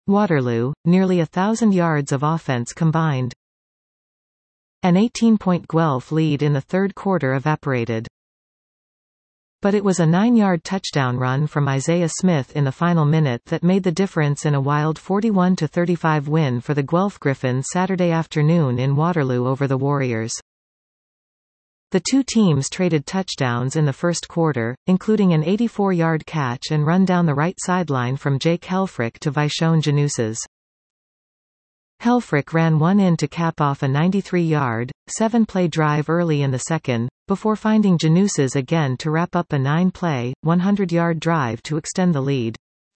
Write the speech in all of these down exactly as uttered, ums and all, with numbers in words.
Waterloo, nearly a thousand yards of offense combined. An eighteen-point Guelph lead in the third quarter evaporated. But it was a nine-yard touchdown run from Isaiah Smith in the final minute that made the difference in a wild forty-one to thirty-five win for the Guelph Griffins Saturday afternoon in Waterloo over the Warriors. The two teams traded touchdowns in the first quarter, including an eighty-four-yard catch and run down the right sideline from Jake Helfrich to Vishon Januses. Helfrich ran one in to cap off a ninety-three-yard, seven-play drive early in the second, before finding Januses again to wrap up a nine-play, one hundred-yard drive to extend the lead.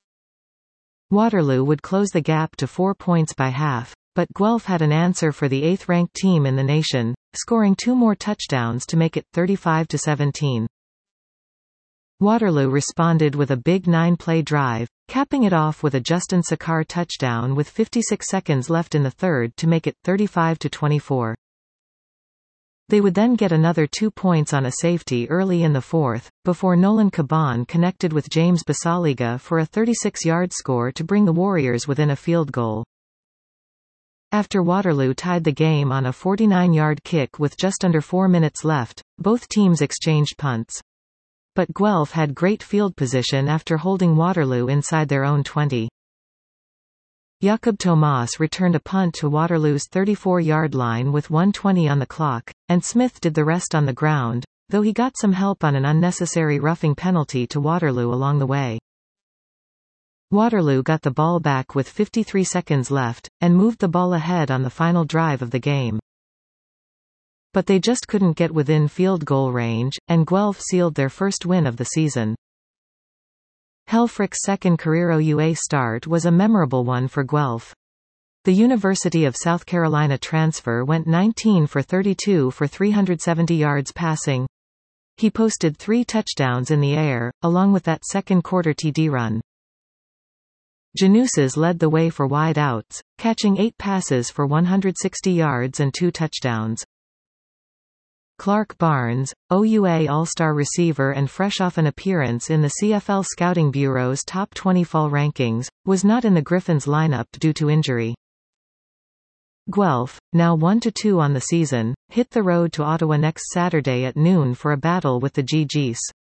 Waterloo would close the gap to four points by half, but Guelph had an answer for the eighth-ranked team in the nation, scoring two more touchdowns to make it thirty-five to seventeen. Waterloo responded with a big nine-play drive, capping it off with a Justin Sakar touchdown with fifty-six seconds left in the third to make it thirty-five to twenty-four. They would then get another two points on a safety early in the fourth, before Nolan Caban connected with James Basaliga for a thirty-six-yard score to bring the Warriors within a field goal. After Waterloo tied the game on a forty-nine-yard kick with just under four minutes left, both teams exchanged punts. But Guelph had great field position after holding Waterloo inside their own twenty. Jakob Tomas returned a punt to Waterloo's thirty-four-yard line with one twenty on the clock, and Smith did the rest on the ground, though he got some help on an unnecessary roughing penalty to Waterloo along the way. Waterloo got the ball back with fifty-three seconds left, and moved the ball ahead on the final drive of the game. But they just couldn't get within field goal range, and Guelph sealed their first win of the season. Helfrich's second career O U A start was a memorable one for Guelph. The University of South Carolina transfer went nineteen for thirty-two for three hundred seventy yards passing. He posted three touchdowns in the air, along with that second-quarter T D run. Januses led the way for wide outs, catching eight passes for one hundred sixty yards and two touchdowns. Clark Barnes, O U A All-Star receiver and fresh off an appearance in the C F L Scouting Bureau's top twenty fall rankings, was not in the Griffins lineup due to injury. Guelph, now one to two on the season, hit the road to Ottawa next Saturday at noon for a battle with the Gee Geese.